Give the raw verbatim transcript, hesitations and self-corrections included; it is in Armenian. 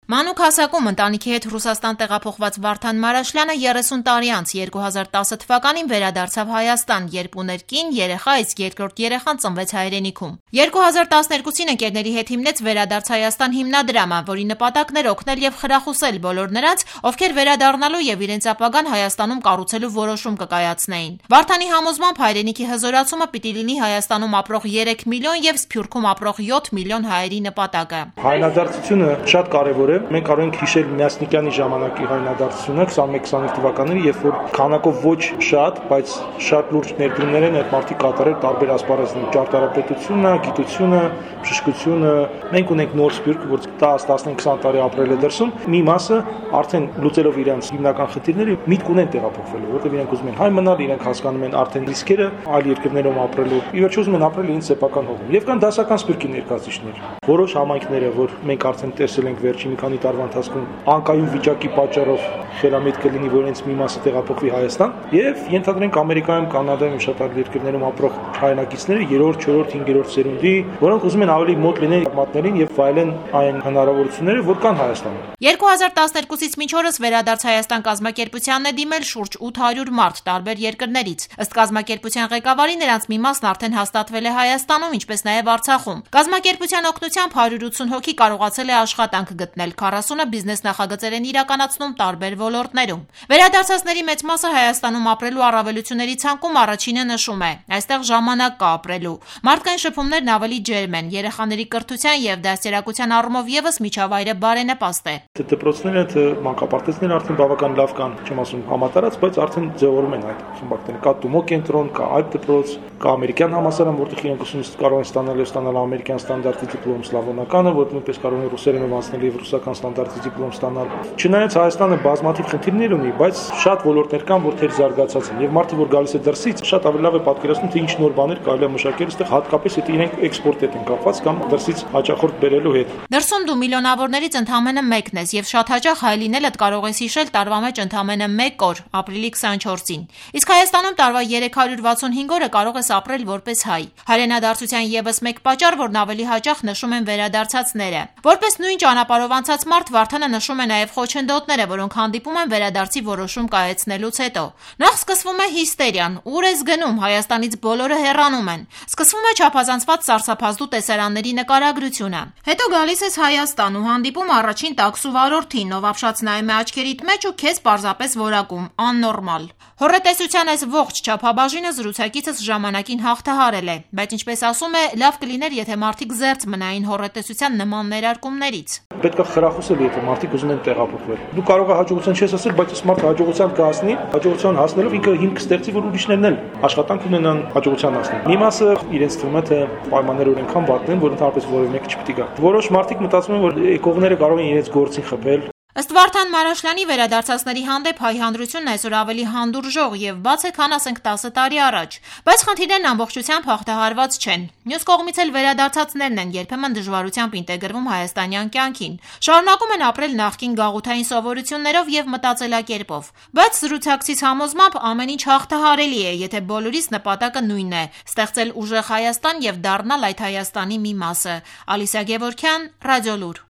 Մանուկ հասակում ընտանիքի հետ Ռուսաստան տեղափոխված Վարդան Մարաշլյանը երեսուն տարի անց երկու հազար տասը թվականին վերադարձավ Հայաստան, երբ ուներ կին, երեխա, իսկ երկրորդ երեխան ծնվեց հայրենիքում։ երկու հազար տասներկուսին ընկերների հետ հիմնեց Վերադարձ Հայաստան հիմնադրամը, որի նպատակն էր օգնել եւ խրախուսել բոլոր նրանց, ովքեր վերադառնալու եւ իրենց ապագան Հայաստանում կառուցելու որոշում կկայացնեին։ Վարդանի համոզմամբ հայրենիքի հզորացումը պիտի լինի Հայաստանում ապրող երեք միլիոն եւ Սփյուռքում ապրող յոթ միլիոն հայերի նպատակը։ Հայրենադարձությունը շատ կարեւոր է։ Մենք կարող ենք հիշել Մյասնիկյանի ժամանակի հայրենադարձությունը քսանմեկ քսանութ թվականներին, երբ որ քանակով ոչ շատ, բայց շատ լուրջ ներդրումներ են այդ մարդիկ կատարել տարբեր ասպարեզներում՝ ճարտարապետությունը, գիտությունը, բժշկությունը։ Մենք ունենք նոր Սփյուռք, որ տասը տասնինը քսան տարի ապրել է դրսում, մի մասը արդեն լուծելով իրենց հիմնական խնդիրները միտք ունեն տեղափոխվելու, որովհետև իրենք ուզում են հայ մնալ, իրենք հասկանում են արդեն ռիսկերը այլ երկրներում ապրելու, ի վերջո ուզում են ապրել իրենց սեփական հողում։ Եվ կան դասական Սփյուռքի ներկայացուցիչներ, որոշ համայնքները, որ մենք արդեն տեսել ենք վերջին մի քանի տարվա ընթացքում, անկայուն վիճակի պատճառով խելամիտ կլինի, որ իրենց մի մասը տեղափոխվի Հայաստան, եւ ենթադրենք Ամերիկայում, Կանադայում, շատ այլ երկրներում ապրող հայրենակիցները երրորդ, չորրորդ, հինգերորդ սերունդի, որոնք ուզում են ավելի մոտ լինել մատներին եւ վայելեն այն հնարավորությունները, որ կան Հայաստանում։ երկու հազար տասներկուսից մինչ օրս Վերադարձ Հայաստան կազմակերպությանն է դիմել շուրջ ութ հարյուր մարդ տարբեր երկրներից։ Ըստ կազմակերպության ղեկավարի, նրանց մի մասն արդեն հաստատվել է Հայաստանում, ինչպես նաեւ Արցախում։ Կազմակերպության օգնությամբ հարյուր ութսուն հոգի կարողացել է աշխատանք գտնել, քառասունը բիզնես նախագծեր են իրականացնում տարբեր ոլորտներում։ Վերադարձածների մեծ մասը Հայաստանում ապրելու առավելությունների ցանկում առաջինը նշում է. այստեղ ժամանակ կա ապրելու։ Մարդկային շփումներն ավելի ջերմ են, երեխաների կրթության եւ դաստիարակության առումով եւս միջավայրը բարենպաստ է։ Դպրոցները, մանկապարտեզները արդեն բավական լավ կան, չեմ ասում համատարած, բայց արդեն ձևավորում են այդ խմբակները։ Կա Տումո կենտրոն, կա այլ դպրոց, կա ամերիկյան համալսարան, որտեղ իրենք ուսումնասիրել կարող են ստանալ եւ ստանալ ամերիկյան ստանդարտի դիպլոմ, սլավոնականը, որտեղ նույնպես կարող են ռուսերենով անցնել եւ ռուսական ստանդարտի դիպլոմ ստանալ։ Չնայած Հայաստանը բազմաթիվ խնդիրներ ունի, բայց շատ ոլորտներ կան, որտեղ զարգացած են եւ մարդը, որ գալիս է դրսից, շատ ավելի լավ է պատկերացնում, թե ինչ նոր բաներ կարելի է մշակել, այստեղ հատկապես եթե իրենք էքսպորտ են կապված կամ դրսից հաճախորդ բերելու հետ։ Դրսում դու միլիոնավորներից ընդամենը մեկն ես եւ շատ հաճախ հայ լինելդ կարող ես հիշել տարվա մեջ ընդամենը մեկ օր, ապրիլի քսանչորսին։ Իսկ Հայաստանում տարվա երեք հարյուր վաթսունհինգ օրը կարող ես ապրել որպես հայ։ Հայրենադարձության եւս մեկ պատճառ, որն ավելի հաճախ նշում են վերադարձածները։ Որպես նույն ճանապարհով անցած մարդ, Վարդանը նշում է նաեւ խոչընդոտները, որոնք հանդիպում են վերադարձի որոշում կայացնելուց հետո։ Նախ սկսվում է հիստերիան, ուր ես գնում, Հայաստանից բոլորը հեռանում են։ Սկսվում է չափազանցված սարսափազդու տեսարանների նկարագրությունը։ Հետո գալիս ես Հայաստան ու հանդիպում առաջին տաքսու վարորդին, ով ապշած նայում է աչքերիդ մեջ ու քեզ պարզապես որակում, աննորմալ։ Հոռետեսության այս ողջ չափաբաժինը զրուցակիցս ժամանակին հաղթահարել է, բայց ինչպես ասում է, լավ կլիներ, եթե մարդիկ զերծ մնային հոռետեսության նման ներարկումներից։ Պետք է խրախուսել, եթե մարդիկ ուզում են տեղափոխվել։ Դու կարող ես հաջողության չես ասել, բայց այս մարդը հաջողության կհասնի, հաջողության հասնելով ինքը հիմք ստեղծի, որ ուրիշներն էլ աշխատանք ունենան հաջողության հասնեն։ Մի մասը իրենց թվում է, թե պայմանները այնքան վատն են, որ ընդհանրապես որևէ մեկը չպիտի գա։ Որոշ մարդիկ մտածում են, որ եկողները կարող են իրենց գործին խփել։ Ըստ Վարդան Մարաշլյանի, վերադարձածների հանդեպ հայ հանդրությունն այսօր ավելի հանդուրժող եւ բաց է, քան ասենք տասը տարի առաջ, բայց խնդիրներն ամբողջությամբ հաղթահարված չեն։ Մյուս կողմից էլ վերադարձածներն են երբեմն դժվարությամբ ինտեգրվում հայաստանյան կյանքին, շարունակում են ապրել նախկին գաղութային սովորություններով եւ մտածելակերպով։ Բայց զրուցակցից համոզմամբ ամեն ինչ հաղթահարելի է, եթե բոլորիս նպատակը նույնն է՝ ստեղծել ուժեղ Հայաստան եւ դառնալ այդ Հայաստանի մի մասը։ Ալիսա Գևորգյան, Ռադիոլուր։